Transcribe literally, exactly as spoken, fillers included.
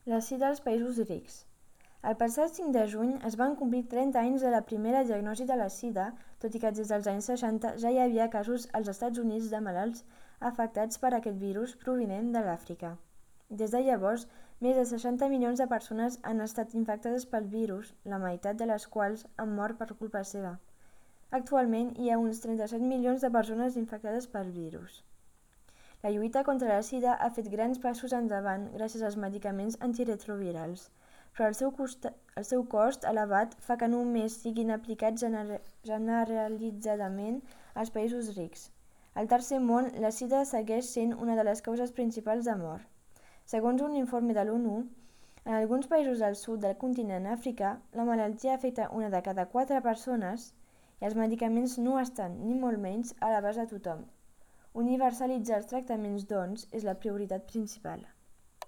La sida als països rics. El passat cinc de juny es van complir trenta anys de la primera diagnosi de la sida, tot i que des dels anys seixanta ja hi havia casos als Estats Units de malalts afectats per aquest virus provinent de l'Àfrica. Des de llavors, més de seixanta milions de persones han estat infectades pel virus, la meitat de les quals han mort per culpa seva. Actualment hi ha uns trenta-set milions de persones infectades pel virus. La lluita contra la sida ha fet grans passos endavant gràcies als medicaments antiretrovirals, però el seu, cost, el seu cost elevat fa que només siguin aplicats gener, generalitzadament als països rics. Al tercer món, la sida segueix sent una de les causes principals de mort. Segons un informe de l'ONU, en alguns països del sud del continent africà, la malaltia afecta una de cada quatre persones i els medicaments no estan, ni molt menys, a l'abast de tothom. Universalitzar els tractaments, doncs, és la prioritat principal.